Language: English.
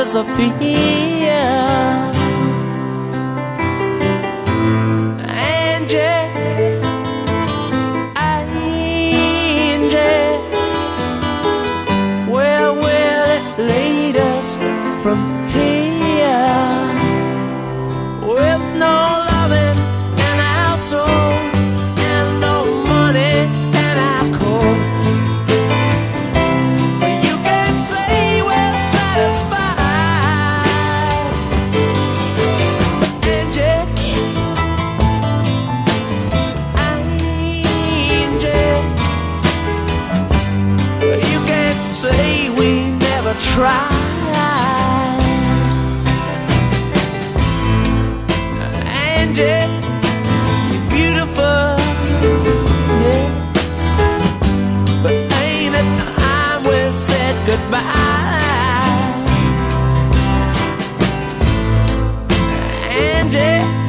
disappear. Angie, Angie, where will it lead us from here? With no loving in our souls and no money in our coats, you can't say we're satisfied. Angie, Angie, you can't say we never tried. Angie, you're beautiful, yeah, but ain't it time we said goodbye? Angie,